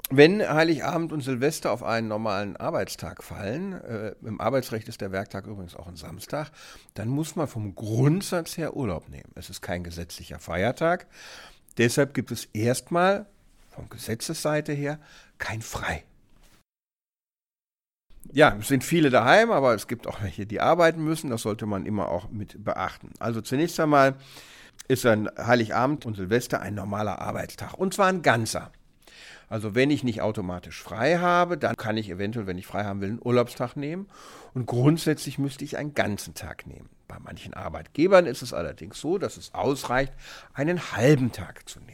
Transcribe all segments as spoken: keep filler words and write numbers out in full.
Wenn Heiligabend und Silvester auf einen normalen Arbeitstag fallen, äh, im Arbeitsrecht ist der Werktag übrigens auch ein Samstag, dann muss man vom Grundsatz her Urlaub nehmen. Es ist kein gesetzlicher Feiertag. Deshalb gibt es erstmal von Gesetzesseite her kein Frei. Ja, es sind viele daheim, aber es gibt auch welche, die arbeiten müssen. Das sollte man immer auch mit beachten. Also zunächst einmal ist ein Heiligabend und Silvester ein normaler Arbeitstag. Und zwar ein ganzer. Also wenn ich nicht automatisch frei habe, dann kann ich eventuell, wenn ich frei haben will, einen Urlaubstag nehmen. Und grundsätzlich müsste ich einen ganzen Tag nehmen. Bei manchen Arbeitgebern ist es allerdings so, dass es ausreicht, einen halben Tag zu nehmen.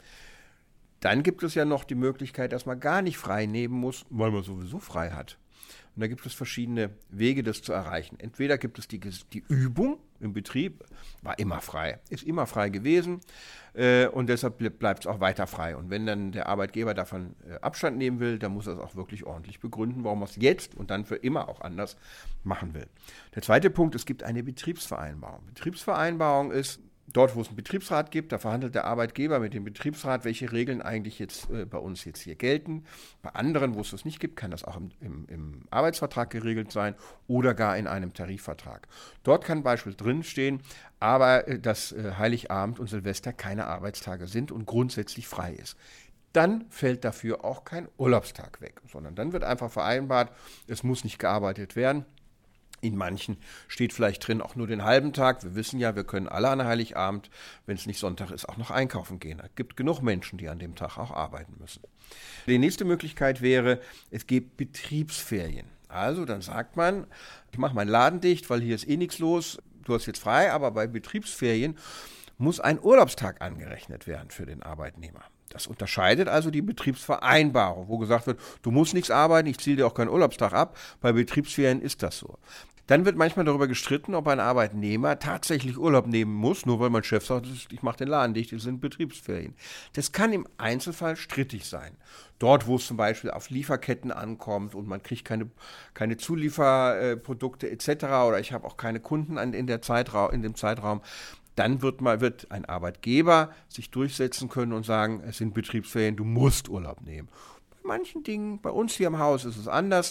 Dann gibt es ja noch die Möglichkeit, dass man gar nicht frei nehmen muss, weil man sowieso frei hat. Und da gibt es verschiedene Wege, das zu erreichen. Entweder gibt es die, die Übung im Betrieb, war immer frei, ist immer frei gewesen äh, und deshalb bleibt es auch weiter frei. Und wenn dann der Arbeitgeber davon äh, Abstand nehmen will, dann muss er es auch wirklich ordentlich begründen, warum er es jetzt und dann für immer auch anders machen will. Der zweite Punkt, es gibt eine Betriebsvereinbarung. Betriebsvereinbarung ist, dort, wo es einen Betriebsrat gibt, da verhandelt der Arbeitgeber mit dem Betriebsrat, welche Regeln eigentlich jetzt äh, bei uns jetzt hier gelten. Bei anderen, wo es das nicht gibt, kann das auch im, im, im Arbeitsvertrag geregelt sein oder gar in einem Tarifvertrag. Dort kann beispielsweise drinstehen, aber äh, dass äh, Heiligabend und Silvester keine Arbeitstage sind und grundsätzlich frei ist. Dann fällt dafür auch kein Urlaubstag weg, sondern dann wird einfach vereinbart, es muss nicht gearbeitet werden. In manchen steht vielleicht drin auch nur den halben Tag. Wir wissen ja, wir können alle an Heiligabend, wenn es nicht Sonntag ist, auch noch einkaufen gehen. Es gibt genug Menschen, die an dem Tag auch arbeiten müssen. Die nächste Möglichkeit wäre, es gibt Betriebsferien. Also dann sagt man, ich mache meinen Laden dicht, weil hier ist eh nichts los. Du hast jetzt frei, aber bei Betriebsferien muss ein Urlaubstag angerechnet werden für den Arbeitnehmer. Das unterscheidet also die Betriebsvereinbarung, wo gesagt wird, du musst nichts arbeiten, ich ziehe dir auch keinen Urlaubstag ab. Bei Betriebsferien ist das so. Dann wird manchmal darüber gestritten, ob ein Arbeitnehmer tatsächlich Urlaub nehmen muss, nur weil mein Chef sagt, ich mache den Laden dicht, das sind Betriebsferien. Das kann im Einzelfall strittig sein. Dort, wo es zum Beispiel auf Lieferketten ankommt und man kriegt keine, keine Zulieferprodukte et cetera oder ich habe auch keine Kunden in, der Zeitraum, in dem Zeitraum, dann wird, mal, wird ein Arbeitgeber sich durchsetzen können und sagen, es sind Betriebsferien, du musst Urlaub nehmen. Bei manchen Dingen, bei uns hier im Haus ist es anders.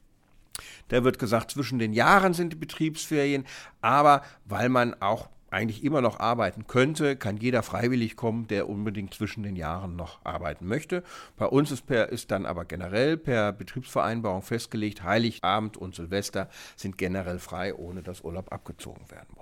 Da wird gesagt, zwischen den Jahren sind die Betriebsferien, aber weil man auch eigentlich immer noch arbeiten könnte, kann jeder freiwillig kommen, der unbedingt zwischen den Jahren noch arbeiten möchte. Bei uns ist, per, ist dann aber generell per Betriebsvereinbarung festgelegt, Heiligabend und Silvester sind generell frei, ohne dass Urlaub abgezogen werden muss.